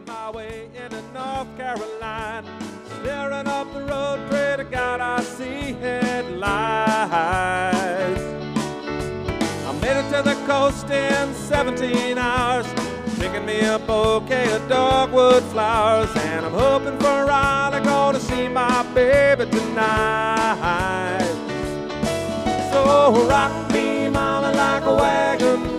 my way into North Carolina. Staring up the road, pray to God I see headlights. I made it to the coast in 17 hours, picking me a bouquet of dogwood flowers, and I'm hoping for a ride. I'm gonna see my baby tonight. So rock me, mama, like a wagon